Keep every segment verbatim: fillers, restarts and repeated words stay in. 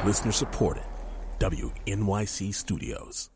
Listener supported. W N Y C Studios.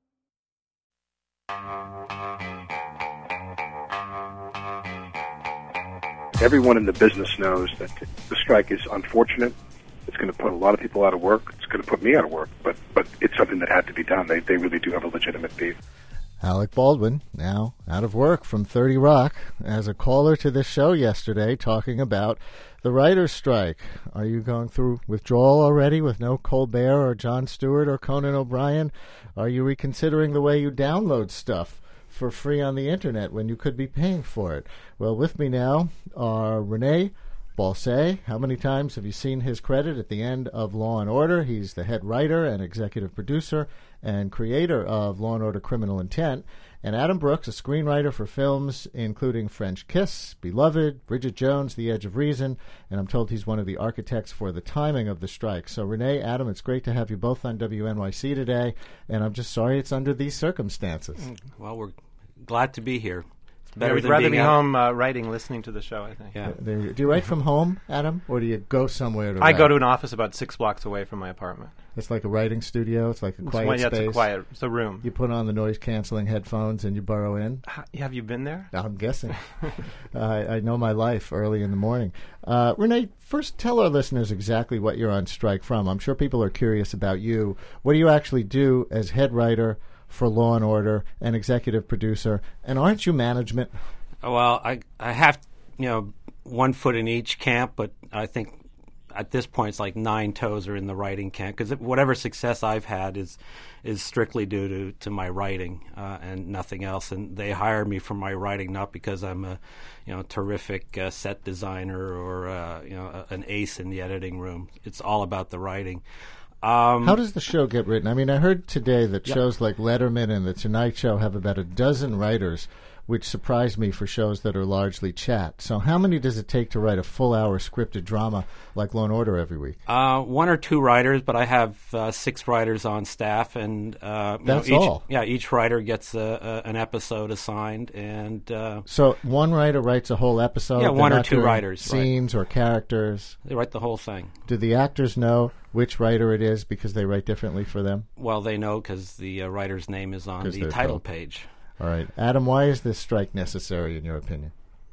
Everyone in the business knows that the strike is unfortunate. It's going to put a lot of people out of work. It's going to put me out of work, but but it's something that had to be done. They they really do have a legitimate beef. Alec Baldwin, now out of work from thirty Rock, as a caller to this show yesterday talking about the writer's strike. Are you going through withdrawal already with no Colbert or Jon Stewart or Conan O'Brien? Are you reconsidering the way you download stuff for free on the internet when you could be paying for it? Well, with me now are Renee Balsay. How many times have you seen his credit at the end of Law and Order? He's the head writer and executive producer and creator of Law and Order Criminal Intent. And Adam Brooks, a screenwriter for films including French Kiss, Beloved, Bridget Jones, The Edge of Reason, and I'm told he's one of the architects for the timing of the strike. So Renee, Adam, it's great to have you both on W N Y C today, and I'm just sorry it's under these circumstances. Well, we're glad to be here. Better We'd than rather being be out. home uh, writing, listening to the show, I think. Yeah. There you- do you write from home, Adam, or do you go somewhere to I write? go to an office about six blocks away from my apartment. It's like a writing studio. It's like a It's quiet one- yeah, space. it's a quiet, it's a room. You put on the noise-canceling headphones and you burrow in. H- Have you been there? I'm guessing. uh, I, I know my life early in the morning. Uh, Renee, first tell our listeners exactly what you're on strike from. I'm sure people are curious about you. What do you actually do as head writer for Law and Order and executive producer? And aren't you management? Well, I I have, you know, one foot in each camp, but I think at this point it's like nine toes are in the writing camp, because whatever success I've had is is strictly due to, to my writing uh, and nothing else. And they hire me for my writing, not because I'm a, you know, terrific uh, set designer or uh, you know a, an ace in the editing room. It's all about the writing. Um, How does the show get written? I mean, I heard today that Yep. shows like Letterman and The Tonight Show have about a dozen writers, which surprised me for shows that are largely chat. So how many does it take to write a full-hour scripted drama like Law and Order every week? Uh, one or two writers, but I have uh, six writers on staff, and uh, you That's know, each, all? Yeah, each writer gets a, a, an episode assigned, and uh, So one writer writes a whole episode? Yeah, They're one or not two doing writers, right. Scenes or characters? they write the whole thing. Do the actors know which writer it is because they write differently for them? Well, they know because the uh, writer's name is on 'Cause the they're title told. page. All right. Adam, why is this strike necessary in your opinion?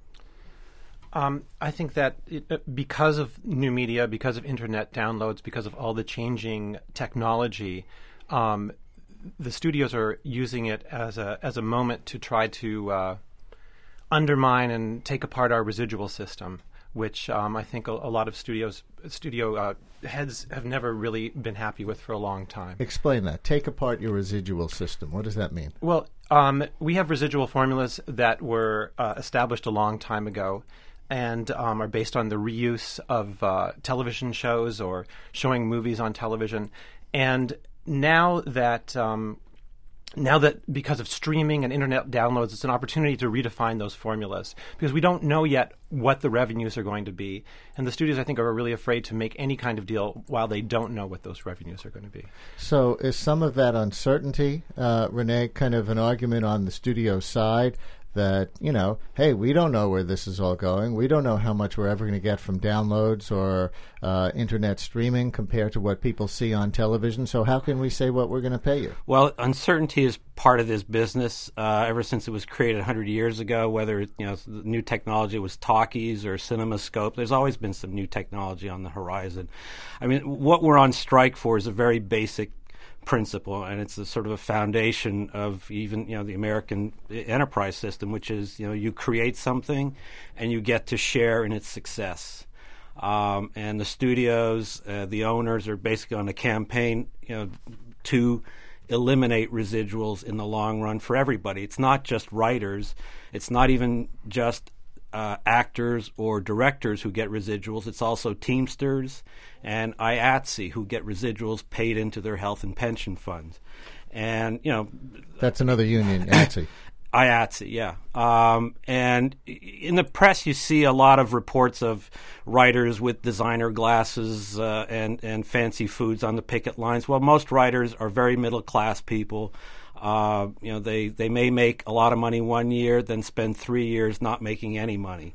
Um, I think that it, uh, because of new media, because of internet downloads, because of all the changing technology, um, the studios are using it as a as a moment to try to uh, undermine and take apart our residual system, which um, I think a, a lot of studios studio uh, heads have never really been happy with for a long time. Explain that. Take apart your residual system. What does that mean? Well, um, we have residual formulas that were uh, established a long time ago and um, are based on the reuse of uh, television shows or showing movies on television. And now that um, now that because of streaming and internet downloads, it's an opportunity to redefine those formulas because we don't know yet what the revenues are going to be. And the studios, I think, are really afraid to make any kind of deal while they don't know what those revenues are going to be. So is some of that uncertainty, uh, Renee, kind of an argument on the studio side that, you know, hey, we don't know where this is all going. We don't know how much we're ever going to get from downloads or uh, internet streaming compared to what people see on television. So how can we say what we're going to pay you? Well, uncertainty is part of this business uh, ever since it was created one hundred years ago, whether you know the new technology was talkies or CinemaScope. There's always been some new technology on the horizon. I mean, what we're on strike for is a very basic principle, and it's a sort of a foundation of even you know the American enterprise system, which is you know you create something and you get to share in its success. Um, and the studios, uh, the owners are basically on a campaign, you know, to eliminate residuals in the long run for everybody. It's not just writers. It's not even just uh, actors or directors who get residuals. It's also Teamsters and I A T S E who get residuals paid into their health and pension funds. And, you know... That's another union, A T S E. I A T S E, yeah. Um, and in the press, you see a lot of reports of writers with designer glasses uh, and, and fancy foods on the picket lines. Well, most writers are very middle-class people. Uh, you know, they, they may make a lot of money one year, then spend three years not making any money.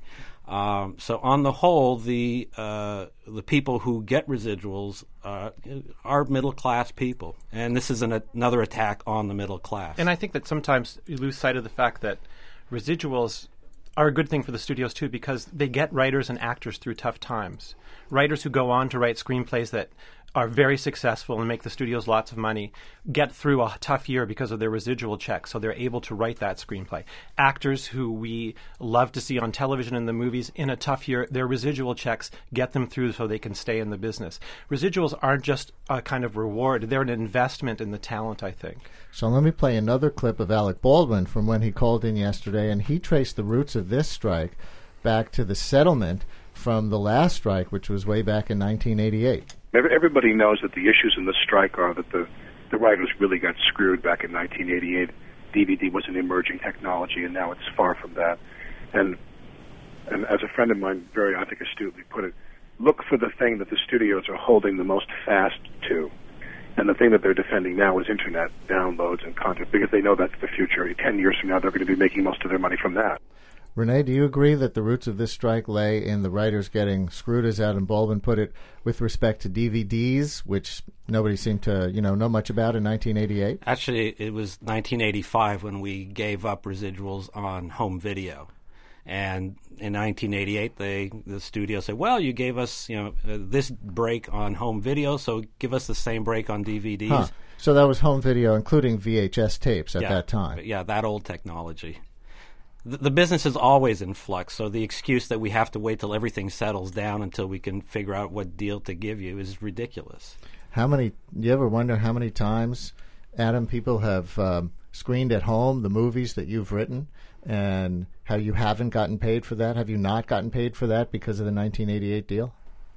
Um, so on the whole, the uh, the people who get residuals uh, are middle class people, and this is an, another attack on the middle class. And I think that sometimes you lose sight of the fact that residuals are a good thing for the studios too, because they get writers and actors through tough times. Writers who go on to write screenplays that are very successful and make the studios lots of money get through a tough year because of their residual checks, so they're able to write that screenplay. Actors who we love to see on television and the movies in a tough year, their residual checks get them through so they can stay in the business. Residuals aren't just a kind of reward. They're an investment in the talent, I think. So let me play another clip of Alec Baldwin from when he called in yesterday, and he traced the roots of this strike back to the settlement from the last strike, which was way back in nineteen eighty-eight. Everybody knows that the issues in the strike are that the, the writers really got screwed back in nineteen eighty-eight. D V D was an emerging technology, and now it's far from that. And and as a friend of mine very, I think, astutely put it, look for the thing that the studios are holding the most fast to. And the thing that they're defending now is Internet downloads and content, because they know that's the future. Ten years from now, they're going to be making most of their money from that. Renee, do you agree that the roots of this strike lay in the writers getting screwed, as Adam Baldwin put it, with respect to D V Ds, which nobody seemed to, you know, know much about in nineteen eighty-eight? Actually, it was nineteen eighty-five when we gave up residuals on home video. And in nineteen eighty-eight, they the studio said, well, you gave us, you know, uh, this break on home video, so give us the same break on D V Ds. Huh. So that was home video, including V H S tapes at yeah, that time. Yeah, that old technology. The, the business is always in flux, so the excuse that we have to wait till everything settles down until we can figure out what deal to give you is ridiculous. How many? Do you ever wonder how many times, Adam, people have um, screened at home the movies that you've written, and how you haven't gotten paid for that? Have you not gotten paid for that because of the nineteen eighty-eight deal?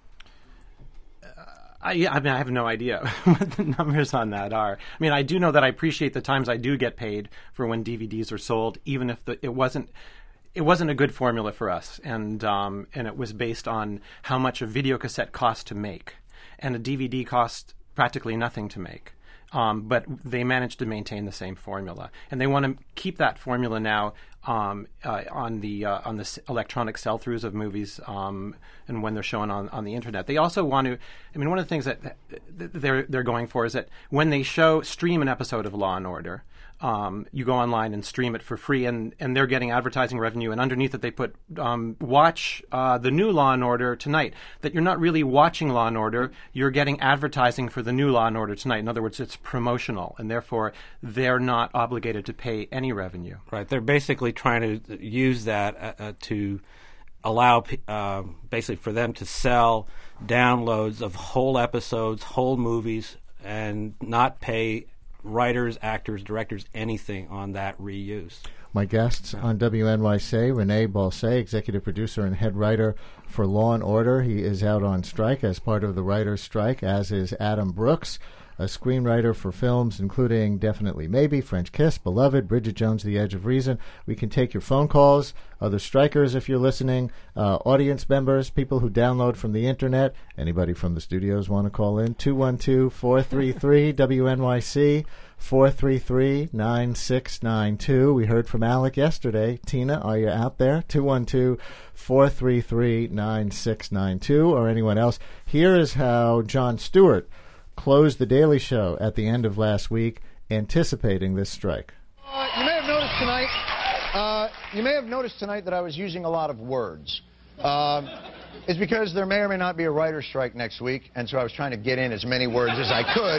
I, yeah, I mean, I have no idea what the numbers on that are. I mean, I do know that I appreciate the times I do get paid for when D V Ds are sold, even if the, it wasn't it wasn't a good formula for us, and um, and it was based on how much a video cassette cost to make, and a D V D cost practically nothing to make. Um, but they managed to maintain the same formula, and they want to keep that formula now um, uh, on the uh, on the s- electronic sell-throughs of movies, um, and when they're shown on, on the internet. They also want to. I mean, one of the things that they're they're going for is that when they show stream an episode of Law and Order, um, you go online and stream it for free, and, and they're getting advertising revenue. And underneath it, they put um, watch uh, the new Law and Order tonight. That you're not really watching Law and Order, you're getting advertising for the new Law and Order tonight. In other words, it's promotional, and therefore they're not obligated to pay any revenue. Right. They're basically trying to use that uh, to allow uh, basically for them to sell downloads of whole episodes, whole movies, and not pay writers, actors, directors anything on that reuse. My guests on W N Y C, Renee Balsay, executive producer and head writer for Law and Order. He is out on strike as part of the writers' strike, as is Adam Brooks, a screenwriter for films including Definitely Maybe, French Kiss, Beloved, Bridget Jones, The Edge of Reason. We can take your phone calls, other strikers if you're listening, uh, audience members, people who download from the internet. Anybody from the studios want to call in? two one two, four three three, W N Y C, four three three, nine six nine two. We heard from Alec yesterday. Tina, are you out there? two one two, four three three, nine six nine two, or anyone else. Here is how Jon Stewart closed The Daily Show at the end of last week, anticipating this strike. Uh, you may have noticed tonight. Uh, you may have noticed tonight that I was using a lot of words. Um, it's because there may or may not be a writer's strike next week, and so I was trying to get in as many words as I could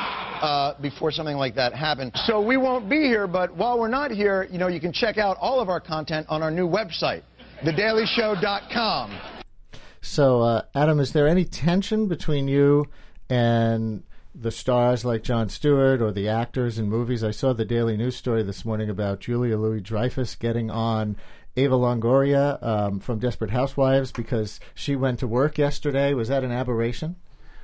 uh, before something like that happened. So we won't be here, but while we're not here, you know, you can check out all of our content on our new website, the daily show dot com. So, uh, Adam, is there any tension between you and the stars like Jon Stewart or the actors in movies? I saw the Daily News story this morning about Julia Louis-Dreyfus getting on Ava Longoria um, from Desperate Housewives because she went to work yesterday. Was that an aberration?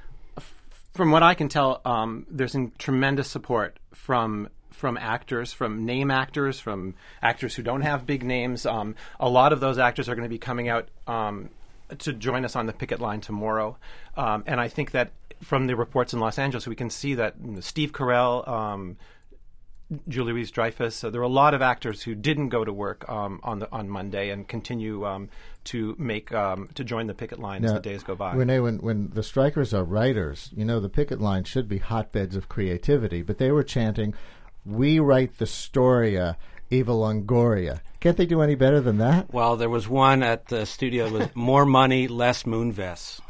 From what I can tell, um, there's in tremendous support from from actors, from name actors, from actors who don't have big names. Um, a lot of those actors are going to be coming out um, to join us on the picket line tomorrow. Um, and I think that from the reports in Los Angeles, we can see that Steve Carell, um, Julie Louis-Dreyfus. So there were a lot of actors who didn't go to work um, on the on Monday and continue um, to make um, to join the picket line now, as the days go by. Renee, when when the strikers are writers, you know the picket line should be hotbeds of creativity, but they were chanting, "We write the storia, Eva Longoria." Can't they do any better than that? Well, there was one at the studio with more money, less moonvests.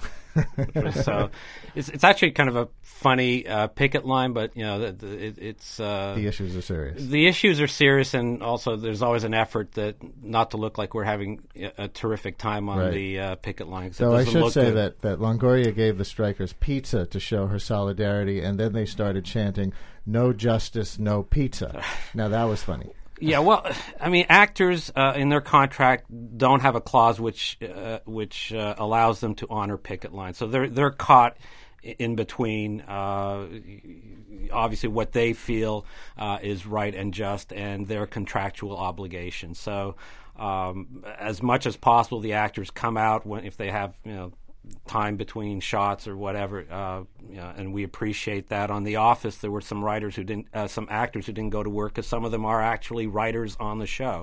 So it's it's actually kind of a funny uh, picket line, but you know the, the, it, it's uh, the issues are serious. The issues are serious, and also there's always an effort that not to look like we're having a, a terrific time on right. the uh, picket line. So I should say that, that Longoria gave the strikers pizza to show her solidarity, and then they started chanting, "No justice, no pizza." Now that was funny. Yeah, well, I mean, actors uh, in their contract don't have a clause which uh, which uh, allows them to honor picket lines, so they're they're caught in between. Uh, obviously, what they feel uh, is right and just, and their contractual obligations. So, um, as much as possible, the actors come out when if they have you know. time between shots or whatever, uh, you know, and we appreciate that. On The Office, there were some writers who didn't, uh, some actors who didn't go to work because some of them are actually writers on the show,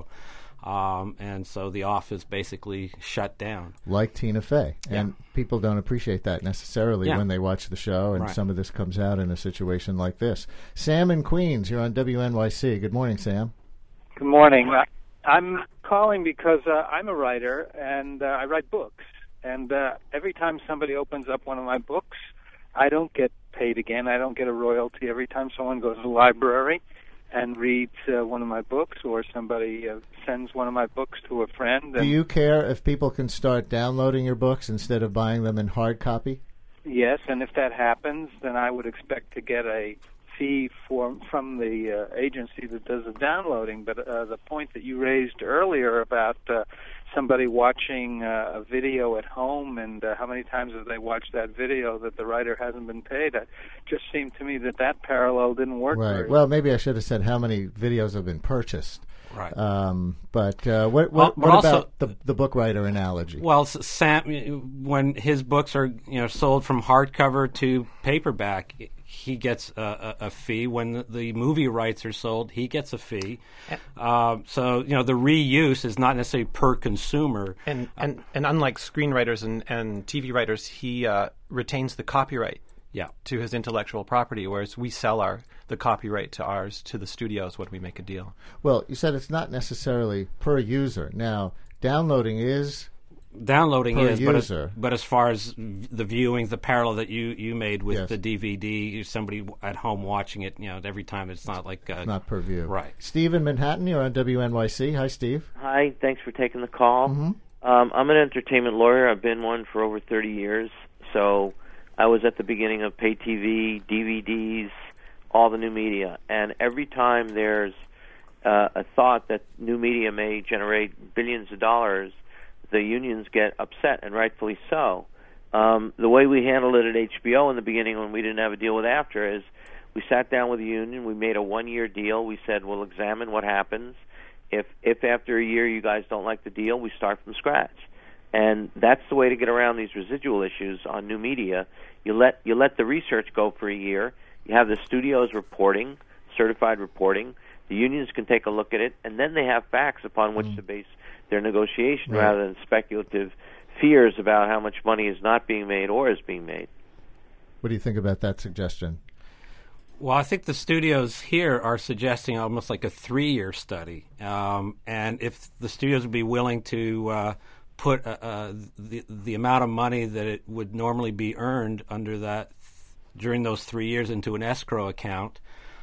um, and so The Office basically shut down. Like Tina Fey, and yeah. people don't appreciate that necessarily yeah. when they watch the show, and right. some of this comes out in a situation like this. Sam in Queens, you're on W N Y C. Good morning, Sam. Good morning. I'm calling because uh, I'm a writer, and uh, I write books. And uh, every time somebody opens up one of my books, I don't get paid again. I don't get a royalty every time someone goes to the library and reads uh, one of my books, or somebody uh, sends one of my books to a friend. Do you care if people can start downloading your books instead of buying them in hard copy? Yes, and if that happens, then I would expect to get a fee for, from the uh, agency that does the downloading. But uh, the point that you raised earlier about uh, somebody watching uh, a video at home and uh, how many times have they watched that video that the writer hasn't been paid, it just seemed to me that that parallel didn't work. Right. Very well, maybe I should have said how many videos have been purchased. Right. Um, but uh, what, what, well, what also, about the the book writer analogy? Well, Sam, when his books are you know sold from hardcover to paperback, he gets a, a, a fee. When the, the movie rights are sold, he gets a fee. Uh, so you know the reuse is not necessarily per consumer. And and, and unlike screenwriters and, and T V writers, he uh, retains the copyright. Yeah. To his intellectual property, whereas we sell our the copyright to ours to the studios when we make a deal. Well, you said it's not necessarily per user. Now, downloading is downloading per is, user. But, but as far as the viewings, the parallel that you, you made with yes. the D V D, somebody at home watching it, you know, every time it's not like uh, it's not per view. Right. Steve in Manhattan, you're on W N Y C. Hi, Steve. Hi. Thanks for taking the call. Mm-hmm. Um, I'm an entertainment lawyer. I've been one for over thirty years, so I was at the beginning of pay T V, D V Ds, all the new media. And every time there's uh, a thought that new media may generate billions of dollars, the unions get upset, and rightfully so. Um, the way we handled it at H B O in the beginning when we didn't have a deal with AFTRA is we sat down with the union, we made a one-year deal. We said we'll examine what happens. If, if after a year you guys don't like the deal, we start from scratch. And that's the way to get around these residual issues on new media. You let you let the research go for a year. You have the studios reporting, certified reporting. The unions can take a look at it, and then they have facts upon which mm. to base their negotiation right. rather than speculative fears about how much money is not being made or is being made. What do you think about that suggestion? Well, I think the studios here are suggesting almost like a three-year study. Um, and if the studios would be willing to uh, put uh, uh, the the amount of money that it would normally be earned under that during those three years into an escrow account,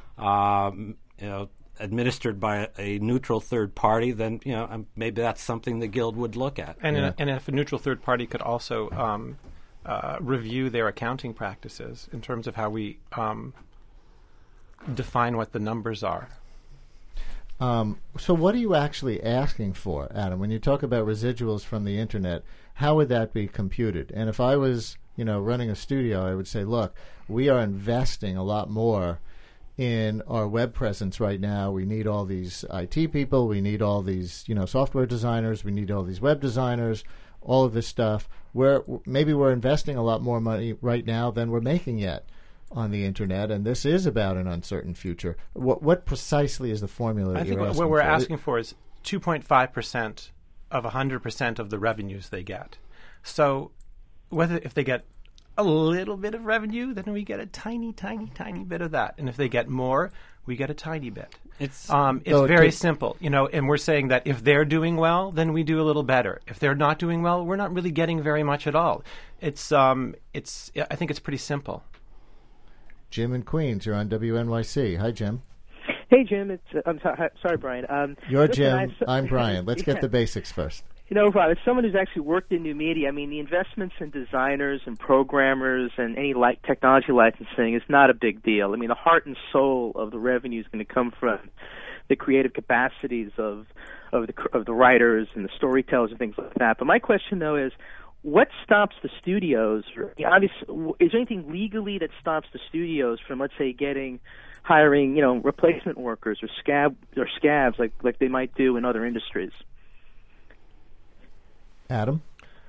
um, you know, administered by a, a neutral third party, then you know um, maybe that's something the Guild would look at. And yeah. in a, and if a neutral third party could also um, uh, review their accounting practices in terms of how we um, define what the numbers are. Um, so what are you actually asking for, Adam? When you talk about residuals from the Internet, how would that be computed? And if I was, you know, running a studio, I would say, look, we are investing a lot more in our web presence right now. We need all these I T people. We need all these, you know, software designers. We need all these web designers, all of this stuff. We're, maybe we're investing a lot more money right now than we're making yet. on the internet, and this is about an uncertain future. What what precisely is the formula that I think you're what, asking what we're for? asking for is two point five percent of one hundred percent of the revenues they get. So whether if they get a little bit of revenue, then we get a tiny, tiny, tiny bit of that. And if they get more, we get a tiny bit. It's um, it's so it very could- simple, you know. And we're saying that if they're doing well, then we do a little better. If they're not doing well, we're not really getting very much at all. It's um, it's. I think it's pretty simple. Jim in Queens, you're on W N Y C. Hi, Jim. Hey, Jim. It's uh, I'm so, hi- sorry, Brian. Um, You're listen, Jim. I so- I'm Brian. Let's Yeah. get the basics first. You know, Rob, as someone who's actually worked in new media, I mean, the investments in designers and programmers and any like technology licensing is not a big deal. I mean, the heart and soul of the revenue is going to come from the creative capacities of of the of the writers and the storytellers and things like that. But my question, though, is what stops the studios? Obviously, is there anything legally that stops the studios from, let's say, getting hiring, you know, replacement workers or scab or scabs like like they might do in other industries? Adam?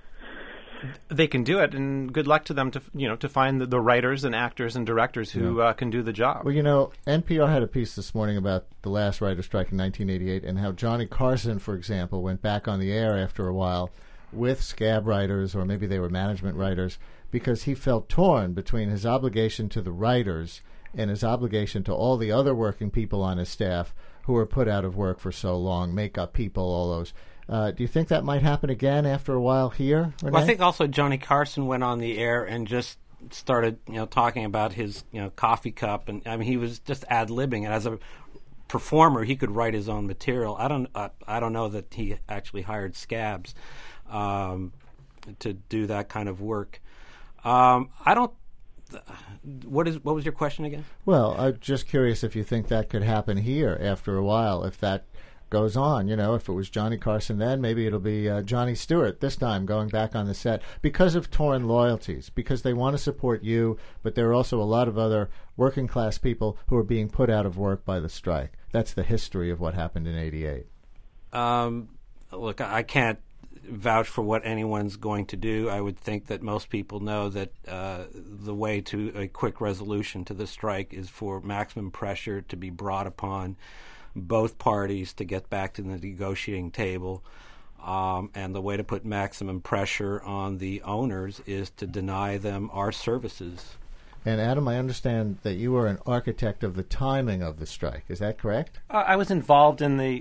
They can do it, and good luck to them to you know to find the, the writers and actors and directors who uh, can do the job. Well, you know, N P R had a piece this morning about the last writer's strike in nineteen eighty-eight and how Johnny Carson, for example, went back on the air after a while with scab writers, or maybe they were management writers, because he felt torn between his obligation to the writers and his obligation to all the other working people on his staff who were put out of work for so long, makeup people, all those. Uh, do you think that might happen again after a while here, Renee? Well, I think also Johnny Carson went on the air and just started, you know, talking about his, you know, coffee cup, and I mean, he was just ad-libbing. And as a performer, he could write his own material. I don't, uh, I don't know that he actually hired scabs um, to do that kind of work. Um, I don't. What is? What was your question again? Well, I'm just curious if you think that could happen here after a while, if that goes on. You know, if it was Johnny Carson then, maybe it'll be uh, Johnny Stewart this time going back on the set because of torn loyalties, because they want to support you, but there are also a lot of other working class people who are being put out of work by the strike. That's the history of what happened in eighty-eight. Um, look, I can't vouch for what anyone's going to do. I would think that most people know that uh, the way to a quick resolution to the strike is for maximum pressure to be brought upon both parties to get back to the negotiating table. Um, and the way to put maximum pressure on the owners is to deny them our services. And Adam, I understand that you were an architect of the timing of the strike. Is that correct? Uh, I was involved in the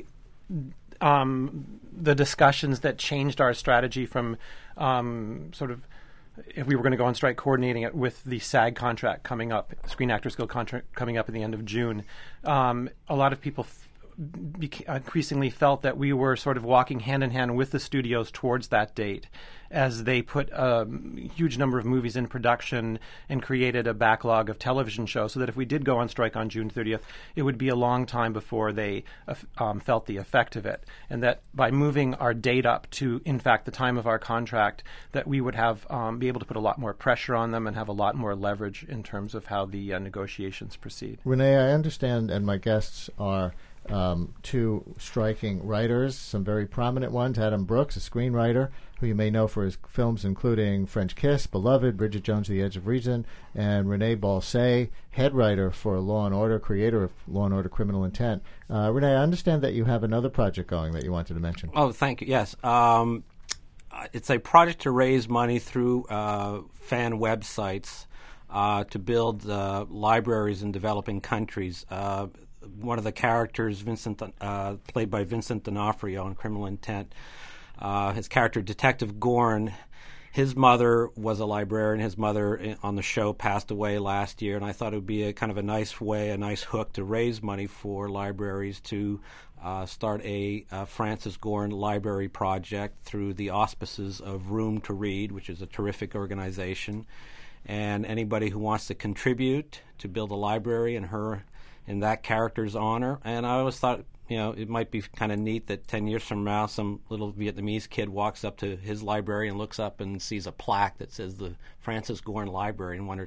um, the discussions that changed our strategy from um, sort of if we were going to go on strike, coordinating it with the SAG contract coming up, Screen Actors Guild contract coming up at the end of June. Um, a lot of people f- beca- increasingly felt that we were sort of walking hand in hand with the studios towards that date as they put a huge number of movies in production and created a backlog of television shows so that if we did go on strike on June thirtieth, it would be a long time before they uh, um, felt the effect of it. And that by moving our date up to, in fact, the time of our contract, that we would have um, be able to put a lot more pressure on them and have a lot more leverage in terms of how the uh, negotiations proceed. Renee, I understand, and my guests are um, two striking writers, some very prominent ones. Adam Brooks, a screenwriter, who you may know for his films including French Kiss, Beloved, Bridget Jones' The Edge of Reason, and Renee Balsay, head writer for Law and Order, creator of Law and Order Criminal Intent. Uh, Renee, I understand that you have another project going that you wanted to mention. Oh, thank you. Yes. Um, it's a project to raise money through uh, fan websites uh, to build uh, libraries in developing countries. Uh, one of the characters, Vincent, uh, played by Vincent D'Onofrio in Criminal Intent, uh, his character, Detective Gorn, his mother was a librarian. His mother on the show passed away last year, and I thought it would be a kind of a nice way, a nice hook to raise money for libraries to uh, start a uh, Francis Gorn library project through the auspices of Room to Read, which is a terrific organization. And anybody who wants to contribute to build a library in her, in that character's honor. And I always thought, you know, it might be kind of neat that ten years from now, some little Vietnamese kid walks up to his library and looks up and sees a plaque that says the Francis Gorn Library and wonders,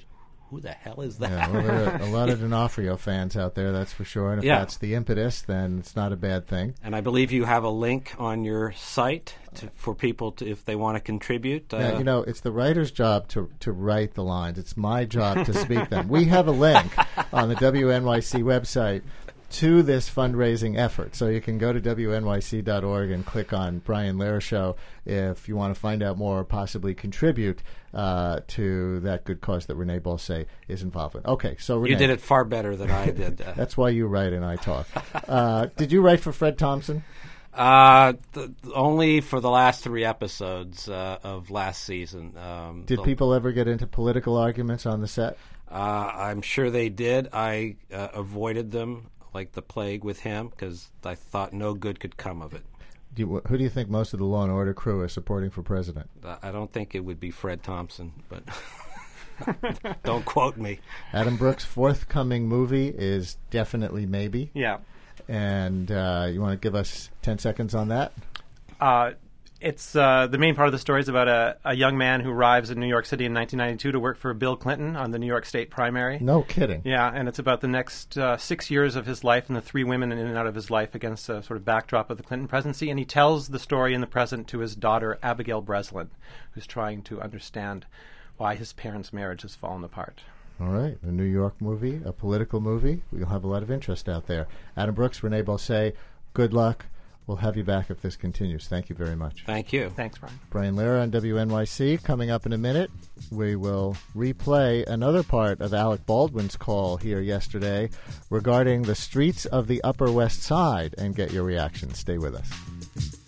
who the hell is that? Yeah, well, there are a lot of D'Onofrio fans out there, that's for sure. And if Yeah. that's the impetus, then it's not a bad thing. And I believe you have a link on your site to, for people to, if they want to contribute. Uh, Now, you know, it's the writer's job to to write the lines. It's my job to speak them. We have a link on the W N Y C website to this fundraising effort. So you can go to W N Y C dot org and click on Brian Lehrer Show if you want to find out more or possibly contribute uh, to that good cause that Renee Bolse is involved in. Okay, so Renee. you did it far better than I did. Uh, That's why you write and I talk. Uh, did you write for Fred Thompson? Uh, th- only for the last three episodes uh, of last season. Um, Did the, people ever get into political arguments on the set? Uh, I'm sure they did. I uh, avoided them like the plague with him because I thought no good could come of it. Do you, who do you think most of the Law and Order crew is supporting for president? Uh, I don't think it would be Fred Thompson, but don't quote me. Adam Brooks' forthcoming movie is definitely maybe. Yeah. And uh, you want to give us ten seconds on that? Uh, it's uh, the main part of the story is about a, a young man who arrives in New York City in nineteen ninety-two to work for Bill Clinton on the New York State primary. No kidding. Yeah, and it's about the next uh, six years of his life and the three women in and out of his life against a sort of backdrop of the Clinton presidency. And he tells the story in the present to his daughter, Abigail Breslin, who's trying to understand why his parents' marriage has fallen apart. All right, a New York movie, a political movie. We'll have a lot of interest out there. Adam Brooks, Renee Bolse, good luck. We'll have you back if this continues. Thank you very much. Thank you. Thanks, Brian. Brian Lehrer on W N Y C. Coming up in a minute, we will replay another part of Alec Baldwin's call here yesterday regarding the streets of the Upper West Side and get your reaction. Stay with us.